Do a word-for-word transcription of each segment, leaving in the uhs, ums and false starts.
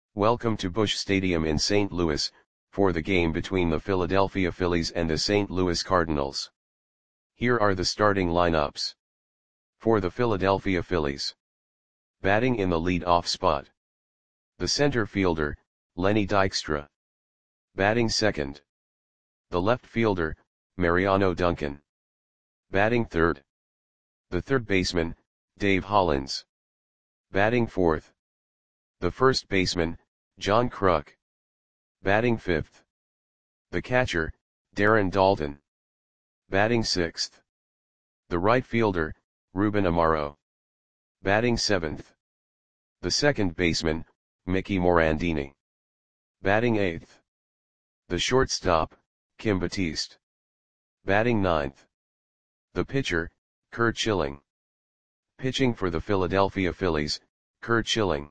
Welcome to Busch Stadium in Saint Louis, for the game between the Philadelphia Phillies and the Saint Louis Cardinals. Here are the starting lineups. For the Philadelphia Phillies. Batting in the lead-off spot. The center fielder, Lenny Dykstra. Batting second. The left fielder, Mariano Duncan. Batting third. The third baseman, Dave Hollins. Batting fourth. The first baseman, John Kruk. Batting fifth. The catcher, Darren Daulton. Batting sixth. The right fielder, Ruben Amaro. Batting seventh. The second baseman, Mickey Morandini. Batting eighth. The shortstop, Kim Batiste. Batting ninth. The pitcher, Curt Schilling. Pitching for the Philadelphia Phillies, Curt Schilling.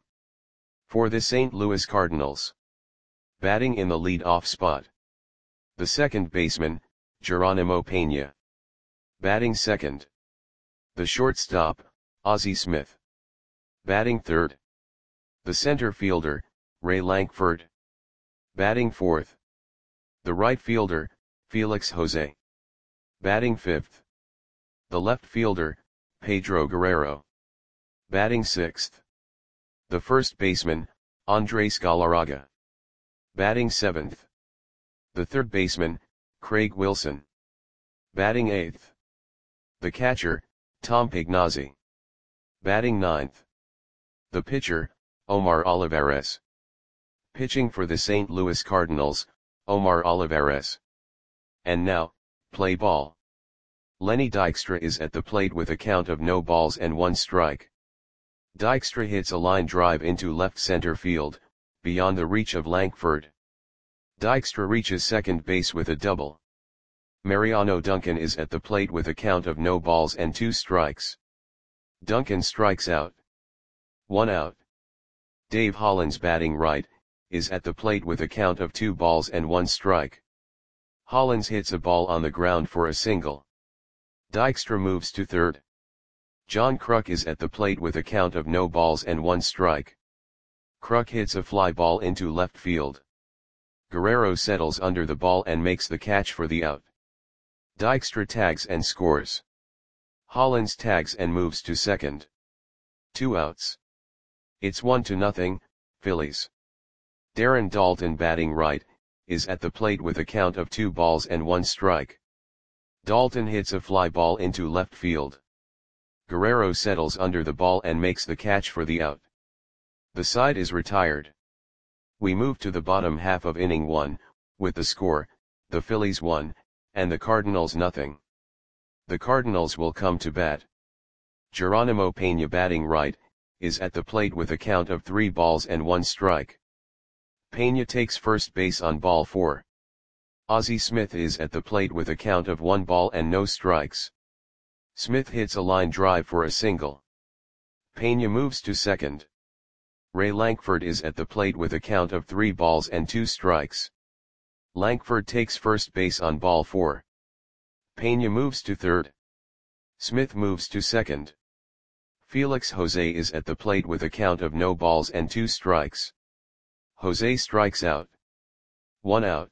For the Saint Louis Cardinals. Batting in the lead-off spot. The second baseman, Geronimo Pena. Batting second. The shortstop, Ozzie Smith. Batting third. The center fielder, Ray Lankford. Batting fourth. The right fielder, Felix Jose. Batting fifth. The left fielder, Pedro Guerrero. Batting sixth. The first baseman, Andres Galarraga. Batting seventh. The third baseman, Craig Wilson. Batting eighth. The catcher, Tom Pignazzi. Batting ninth. The pitcher, Omar Olivares. Pitching for the Saint Louis Cardinals, Omar Olivares. And now, play ball. Lenny Dykstra is at the plate with a count of no balls and one strike. Dykstra hits a line drive into left center field, beyond the reach of Lankford. Dykstra reaches second base with a double. Mariano Duncan is at the plate with a count of no balls and two strikes. Duncan strikes out. One out. Dave Hollins, batting right, is at the plate with a count of two balls and one strike. Hollins hits a ball on the ground for a single. Dykstra moves to third. John Kruk is at the plate with a count of no balls and one strike. Kruk hits a fly ball into left field. Guerrero settles under the ball and makes the catch for the out. Dykstra tags and scores. Hollins tags and moves to second. Two outs. It's one to nothing, Phillies. Darren Daulton, batting right, is at the plate with a count of two balls and one strike. Daulton hits a fly ball into left field. Guerrero settles under the ball and makes the catch for the out. The side is retired. We move to the bottom half of inning one, with the score, the Phillies one, and the Cardinals nothing. The Cardinals will come to bat. Geronimo Pena, batting right, is at the plate with a count of three balls and one strike. Pena takes first base on ball four. Ozzie Smith is at the plate with a count of one ball and no strikes. Smith hits a line drive for a single. Pena moves to second. Ray Lankford is at the plate with a count of three balls and two strikes. Lankford takes first base on ball four. Pena moves to third. Smith moves to second. Felix Jose is at the plate with a count of no balls and two strikes. Jose strikes out. One out.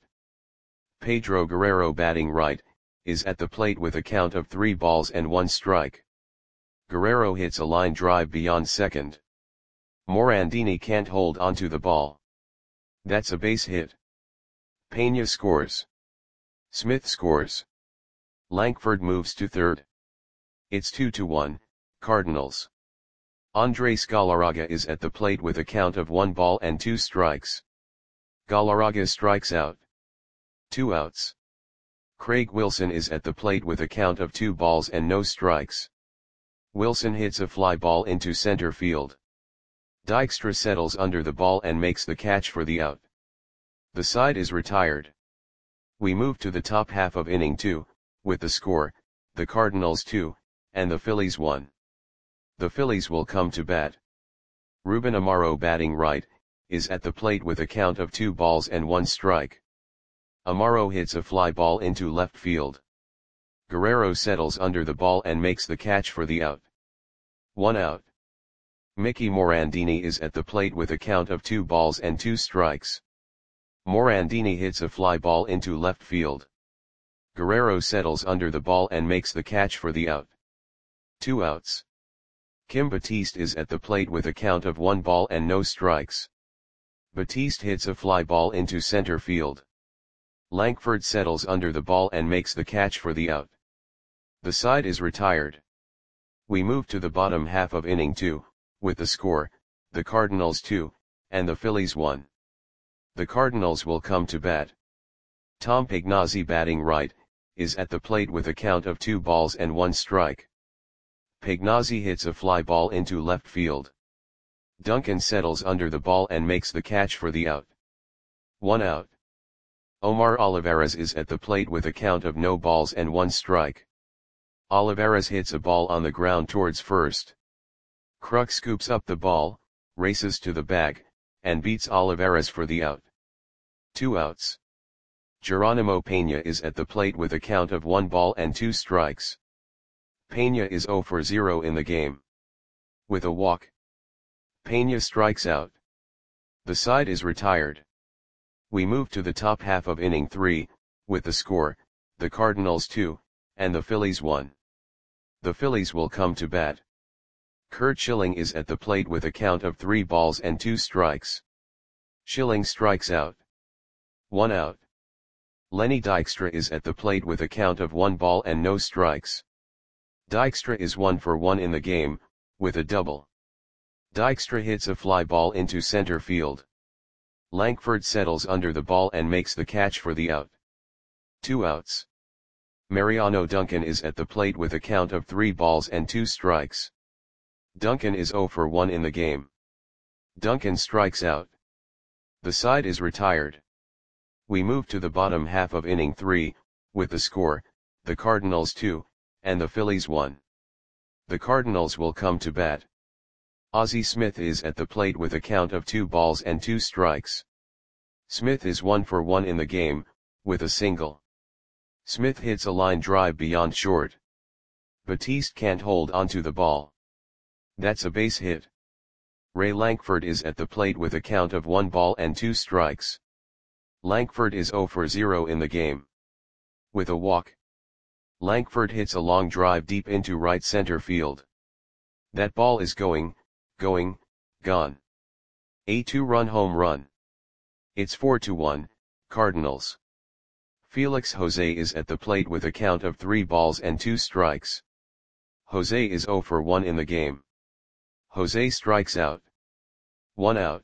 Pedro Guerrero, batting right, is at the plate with a count of three balls and one strike. Guerrero hits a line drive beyond second. Morandini can't hold onto the ball. That's a base hit. Pena scores. Smith scores. Lankford moves to third. It's two to one, Cardinals. Andres Galarraga is at the plate with a count of one ball and two strikes. Galarraga strikes out. Two outs. Craig Wilson is at the plate with a count of two balls and no strikes. Wilson hits a fly ball into center field. Dykstra settles under the ball and makes the catch for the out. The side is retired. We move to the top half of inning two, with the score, the Cardinals two, and the Phillies one. The Phillies will come to bat. Ruben Amaro, batting right, is at the plate with a count of two balls and one strike. Amaro hits a fly ball into left field. Guerrero settles under the ball and makes the catch for the out. One out. Mickey Morandini is at the plate with a count of two balls and two strikes. Morandini hits a fly ball into left field. Guerrero settles under the ball and makes the catch for the out. Two outs. Kim Batiste is at the plate with a count of one ball and no strikes. Batiste hits a fly ball into center field. Lankford settles under the ball and makes the catch for the out. The side is retired. We move to the bottom half of inning two, with the score, the Cardinals two, and the Phillies one. The Cardinals will come to bat. Tom Pagnozzi, batting right, is at the plate with a count of two balls and one strike. Pagnozzi hits a fly ball into left field. Duncan settles under the ball and makes the catch for the out. One out. Omar Olivares is at the plate with a count of no balls and one strike. Olivares hits a ball on the ground towards first. Kruk scoops up the ball, races to the bag, and beats Olivares for the out. Two outs. Geronimo Pena is at the plate with a count of one ball and two strikes. Pena is zero for zero in the game. With a walk, Pena strikes out. The side is retired. We move to the top half of inning three, with the score, the Cardinals two, and the Phillies one. The Phillies will come to bat. Curt Schilling is at the plate with a count of three balls and two strikes. Schilling strikes out. One out. Lenny Dykstra is at the plate with a count of one ball and no strikes. Dykstra is one for one in the game, with a double. Dykstra hits a fly ball into center field. Lankford settles under the ball and makes the catch for the out. Two outs. Mariano Duncan is at the plate with a count of three balls and two strikes. Duncan is zero for one in the game. Duncan strikes out. The side is retired. We move to the bottom half of inning three, with the score, the Cardinals two, and the Phillies one. The Cardinals will come to bat. Ozzie Smith is at the plate with a count of two balls and two strikes. Smith is one for one in the game, with a single. Smith hits a line drive beyond short. Batiste can't hold onto the ball. That's a base hit. Ray Lankford is at the plate with a count of one ball and two strikes. Lankford is zero for zero in the game. With a walk, Lankford hits a long drive deep into right center field. That ball is going, going, gone. A two-run home run. It's four to one, Cardinals. Felix Jose is at the plate with a count of three balls and two strikes. Jose is zero for one in the game. Jose strikes out. One out.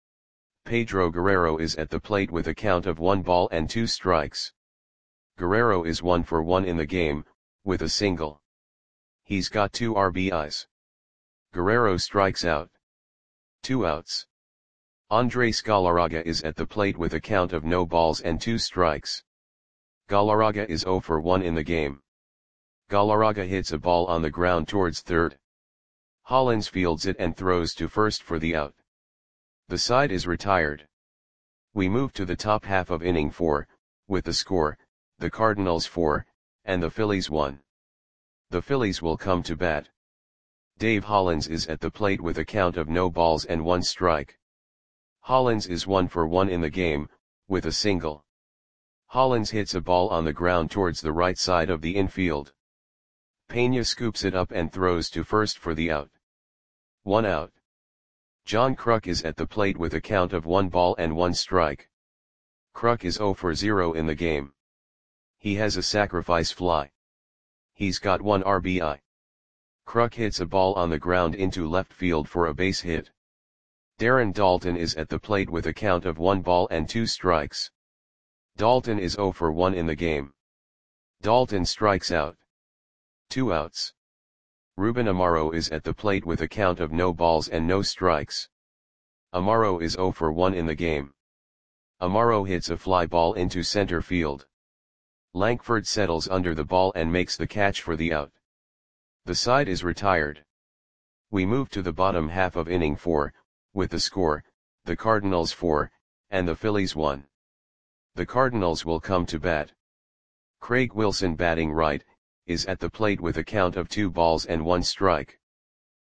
Pedro Guerrero is at the plate with a count of one ball and two strikes. Guerrero is one for one in the game, with a single. He's got two R B Is. Guerrero strikes out. Two outs. Andres Galarraga is at the plate with a count of no balls and two strikes. Galarraga is zero for one in the game. Galarraga hits a ball on the ground towards third. Hollins fields it and throws to first for the out. The side is retired. We move to the top half of inning four, with the score, the Cardinals four, and the Phillies one. The Phillies will come to bat. Dave Hollins is at the plate with a count of no balls and one strike. Hollins is one for one in the game, with a single. Hollins hits a ball on the ground towards the right side of the infield. Pena scoops it up and throws to first for the out. One out. John Kruk is at the plate with a count of one ball and one strike. Kruk is zero for zero in the game. He has a sacrifice fly. He's got one R B I. Kruk hits a ball on the ground into left field for a base hit. Darren Daulton is at the plate with a count of one ball and two strikes. Daulton is zero for one in the game. Daulton strikes out. Two outs. Ruben Amaro is at the plate with a count of no balls and no strikes. Amaro is zero for one in the game. Amaro hits a fly ball into center field. Lankford settles under the ball and makes the catch for the out. The side is retired. We move to the bottom half of inning four, with the score, the Cardinals four, and the Phillies one. The Cardinals will come to bat. Craig Wilson, batting right, is at the plate with a count of two balls and one strike.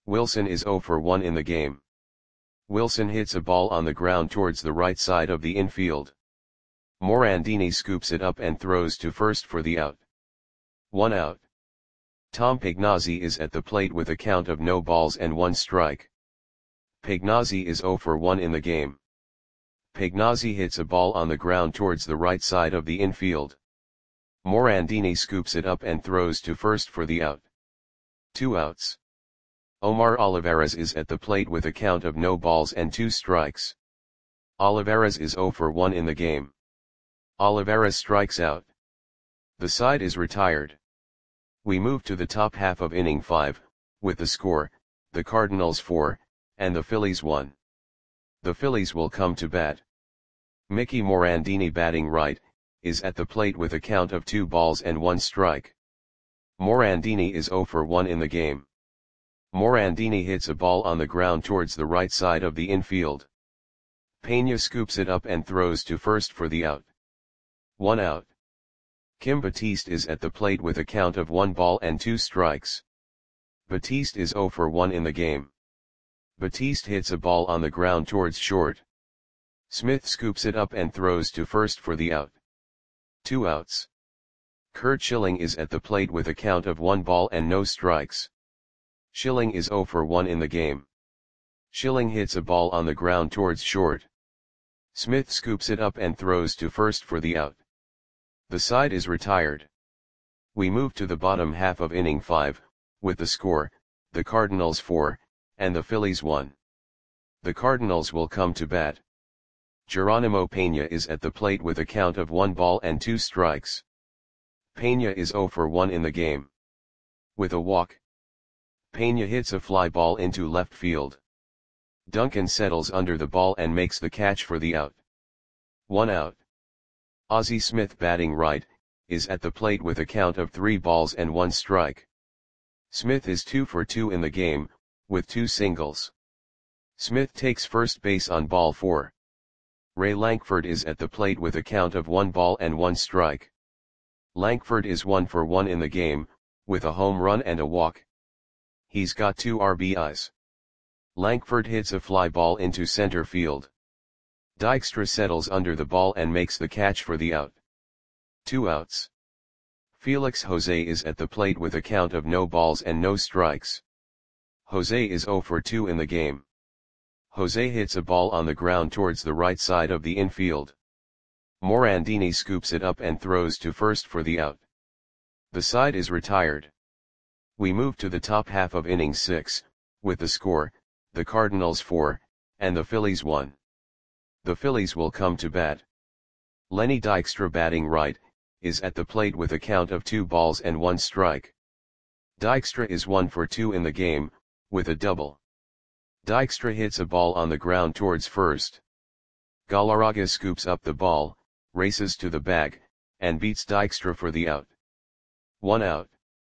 Wilson is zero for one in the game. Wilson hits a ball on the ground towards the right side of the infield. Morandini scoops it up and throws to first for the out. One out. Tom Pagnozzi is at the plate with a count of no balls and one strike. Pagnozzi is zero for one in the game. Pagnozzi hits a ball on the ground towards the right side of the infield. Morandini scoops it up and throws to first for the out. Two outs. Omar Olivares is at the plate with a count of no balls and two strikes. Olivares is zero for one in the game. Olivares strikes out. The side is retired. We move to the top half of inning five, with the score, the Cardinals four, and the Phillies one. The Phillies will come to bat. Mickey Morandini, batting right, is at the plate with a count of two balls and one strike. Morandini is zero for one in the game. Morandini hits a ball on the ground towards the right side of the infield. Pena scoops it up and throws to first for the out. One out. Kim Batiste is at the plate with a count of one ball and two strikes. Batiste is zero for one in the game. Batiste hits a ball on the ground towards short. Smith scoops it up and throws to first for the out. Two outs. Curt Schilling is at the plate with a count of one ball and no strikes. Schilling is zero for one in the game. Schilling hits a ball on the ground towards short. Smith scoops it up and throws to first for the out. The side is retired. We move to the bottom half of inning five, with the score, the Cardinals four, and the Phillies one. The Cardinals will come to bat. Geronimo Pena is at the plate with a count of one ball and two strikes. Pena is zero for one in the game. With a walk, Pena hits a fly ball into left field. Duncan settles under the ball and makes the catch for the out. One out. Ozzie Smith, batting right, is at the plate with a count of three balls and one strike. Smith is two for two in the game, with two singles. Smith takes first base on ball four. Ray Lankford is at the plate with a count of one ball and one strike. Lankford is one for one in the game, with a home run and a walk. He's got two R B Is. Lankford hits a fly ball into center field. Dykstra settles under the ball and makes the catch for the out. Two outs. Felix Jose is at the plate with a count of no balls and no strikes. Jose is zero for two in the game. Jose hits a ball on the ground towards the right side of the infield. Morandini scoops it up and throws to first for the out. The side is retired. We move to the top half of inning six, with the score, the Cardinals four, and the Phillies one. The Phillies will come to bat. Lenny Dykstra, batting right, is at the plate with a count of two balls and one strike. Dykstra is one for two in the game, with a double. Dykstra hits a ball on the ground towards first. Galarraga scoops up the ball, races to the bag, and beats Dykstra for the out. One out.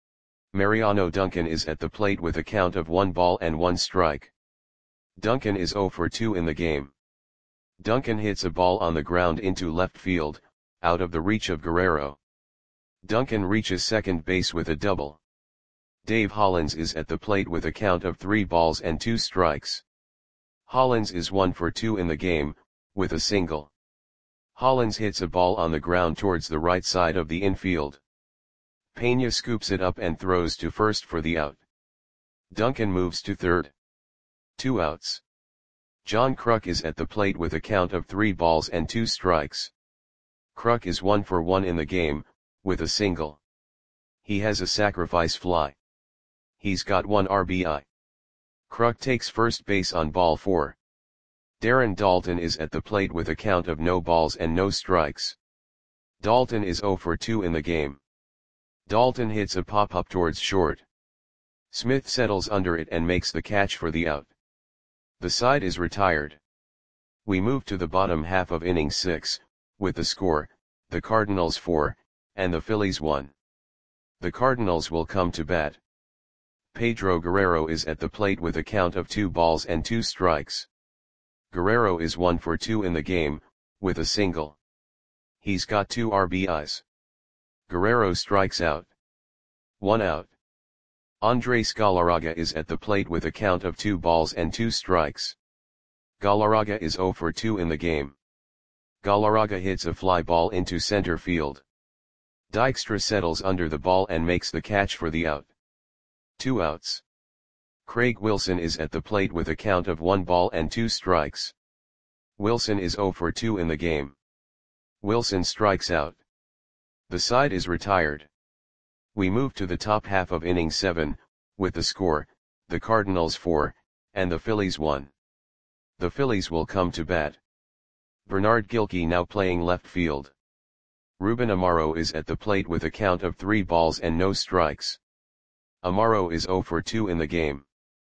Mariano Duncan is at the plate with a count of one ball and one strike. Duncan is zero for two in the game. Duncan hits a ball on the ground into left field, out of the reach of Guerrero. Duncan reaches second base with a double. Dave Hollins is at the plate with a count of three balls and two strikes. Hollins is one for two in the game, with a single. Hollins hits a ball on the ground towards the right side of the infield. Pena scoops it up and throws to first for the out. Duncan moves to third. Two outs. John Kruk is at the plate with a count of three balls and two strikes. Kruk is one for one in the game, with a single. He has a sacrifice fly. He's got one R B I. Kruk takes first base on ball four. Darren Daulton is at the plate with a count of no balls and no strikes. Daulton is zero for two in the game. Daulton hits a pop-up towards short. Smith settles under it and makes the catch for the out. The side is retired. We move to the bottom half of inning six, with the score, the Cardinals four, and the Phillies one. The Cardinals will come to bat. Pedro Guerrero is at the plate with a count of two balls and two strikes. Guerrero is one for two in the game, with a single. He's got two R B Is. Guerrero strikes out. One out. Andres Galarraga is at the plate with a count of two balls and two strikes. Galarraga is zero for two in the game. Galarraga hits a fly ball into center field. Dykstra settles under the ball and makes the catch for the out. Two outs. Craig Wilson is at the plate with a count of one ball and two strikes. Wilson is zero for two in the game. Wilson strikes out. The side is retired. We move to the top half of inning seven, with the score, the Cardinals four, and the Phillies one. The Phillies will come to bat. Bernard Gilkey now playing left field. Ruben Amaro is at the plate with a count of three balls and no strikes. Amaro is zero for two in the game.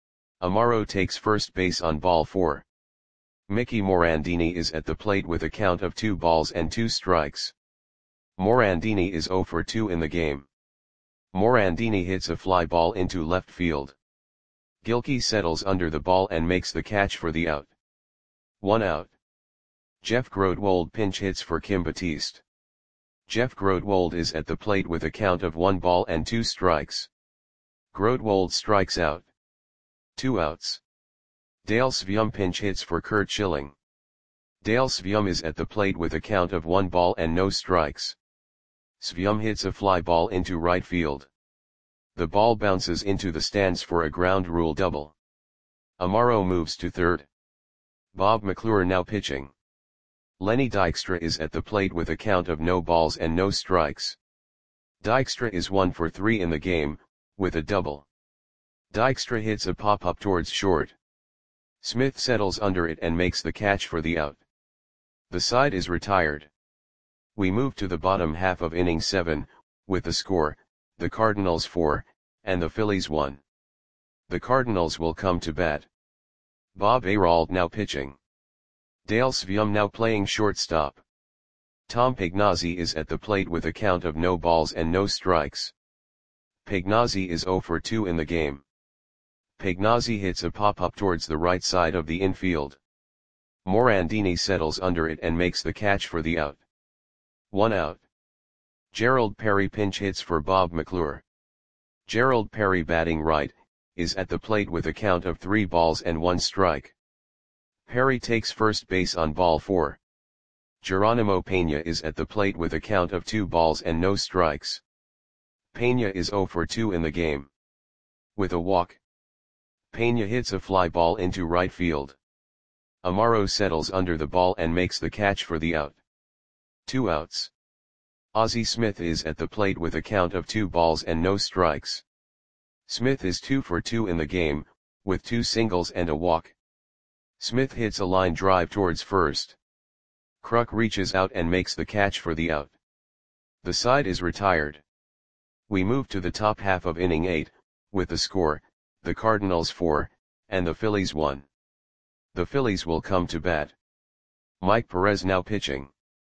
Amaro takes first base on ball four. Mickey Morandini is at the plate with a count of two balls and two strikes. Morandini is zero for two in the game. Morandini hits a fly ball into left field. Gilkey settles under the ball and makes the catch for the out. One out. Jeff Grodwold pinch hits for Kim Batiste. Jeff Grodwold is at the plate with a count of one ball and two strikes. Grodwold strikes out. Two outs. Dale Svium pinch hits for Kurt Schilling. Dale Svium is at the plate with a count of one ball and no strikes. Svium hits a fly ball into right field. The ball bounces into the stands for a ground rule double. Amaro moves to third. Bob McClure now pitching. Lenny Dykstra is at the plate with a count of no balls and no strikes. Dykstra is one for three in the game, with a double. Dykstra hits a pop-up towards short. Smith settles under it and makes the catch for the out. The side is retired. We move to the bottom half of inning seven, with the score, the Cardinals four, and the Phillies one. The Cardinals will come to bat. Bob Arald now pitching. Dale Svium now playing shortstop. Tom Pagnozzi is at the plate with a count of no balls and no strikes. Pagnozzi is zero for two in the game. Pagnozzi hits a pop-up towards the right side of the infield. Morandini settles under it and makes the catch for the out. One out. Gerald Perry pinch hits for Bob McClure. Gerald Perry batting right, is at the plate with a count of three balls and one strike. Perry takes first base on ball four. Geronimo Pena is at the plate with a count of two balls and no strikes. Pena is zero for two in the game. With a walk. Pena hits a fly ball into right field. Amaro settles under the ball and makes the catch for the out. Two outs. Ozzie Smith is at the plate with a count of two balls and no strikes. Smith is two for two in the game, with two singles and a walk. Smith hits a line drive towards first. Kruk reaches out and makes the catch for the out. The side is retired. We move to the top half of inning eight, with the score, the Cardinals four, and the Phillies one. The Phillies will come to bat. Mike Perez now pitching.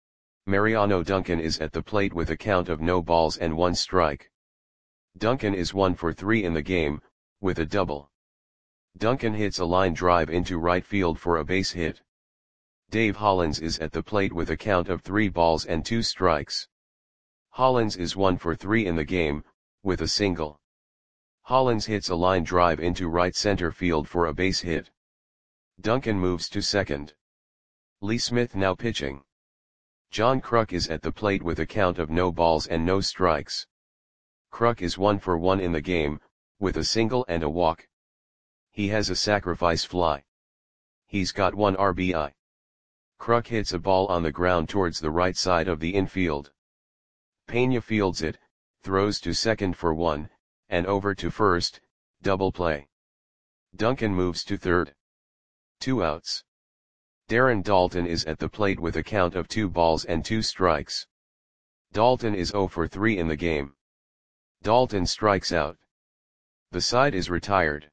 Mariano Duncan is at the plate with a count of no balls and one strike. Duncan is one for three in the game, with a double. Duncan hits a line drive into right field for a base hit. Dave Hollins is at the plate with a count of three balls and two strikes. Hollins is one for three in the game, with a single. Hollins hits a line drive into right center field for a base hit. Duncan moves to second. Lee Smith now pitching. John Kruk is at the plate with a count of no balls and no strikes. Kruk is one for one in the game, with a single and a walk. He has a sacrifice fly. He's got one R B I. Kruk hits a ball on the ground towards the right side of the infield. Pena fields it, throws to second for one, and over to first, double play. Duncan moves to third. Two outs. Darren Daulton is at the plate with a count of two balls and two strikes. Daulton is zero for three in the game. Daulton strikes out. The side is retired.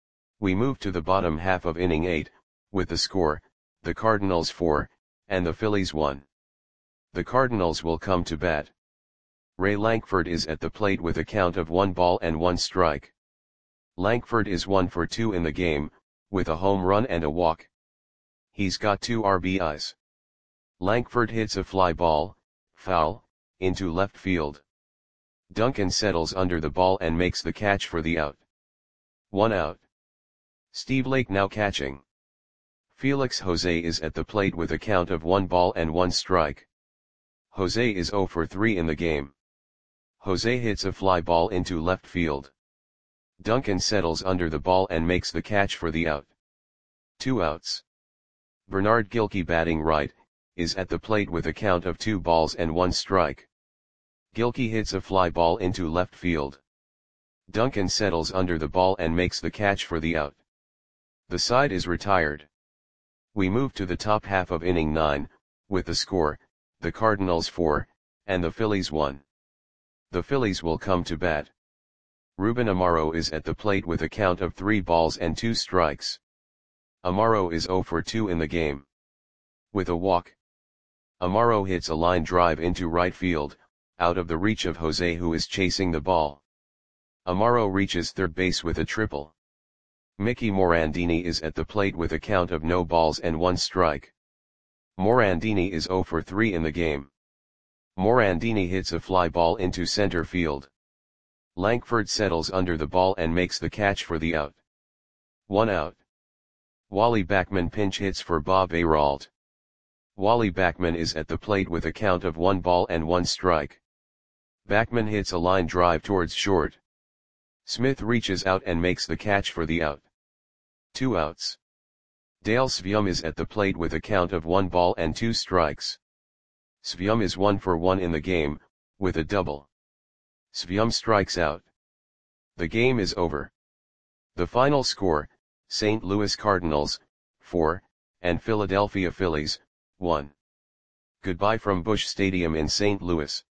We move to the bottom half of inning eight, with the score, the Cardinals four, and the Phillies one. The Cardinals will come to bat. Ray Lankford is at the plate with a count of one ball and one strike. Lankford is one for two in the game, with a home run and a walk. He's got two R B Is. Lankford hits a fly ball, foul, into left field. Duncan settles under the ball and makes the catch for the out. One out. Steve Lake now catching. Felix Jose is at the plate with a count of one ball and one strike. Jose is zero for three in the game. Jose hits a fly ball into left field. Duncan settles under the ball and makes the catch for the out. Two outs. Bernard Gilkey, batting right, is at the plate with a count of two balls and one strike. Gilkey hits a fly ball into left field. Duncan settles under the ball and makes the catch for the out. The side is retired. We move to the top half of inning nine, with the score, the Cardinals four, and the Phillies one. The Phillies will come to bat. Ruben Amaro is at the plate with a count of three balls and two strikes. Amaro is zero for two in the game. With a walk, Amaro hits a line drive into right field, out of the reach of Jose, who is chasing the ball. Amaro reaches third base with a triple. Mickey Morandini is at the plate with a count of no balls and one strike. Morandini is zero for three in the game. Morandini hits a fly ball into center field. Lankford settles under the ball and makes the catch for the out. One out. Wally Backman pinch hits for Bob Aralt. Wally Backman is at the plate with a count of one ball and one strike. Backman hits a line drive towards short. Smith reaches out and makes the catch for the out. Two outs. Dale Svium is at the plate with a count of one ball and two strikes. Svium is one for one in the game, with a double. Svium strikes out. The game is over. The final score, Saint Louis Cardinals, four, and Philadelphia Phillies, one. Goodbye from Busch Stadium in Saint Louis.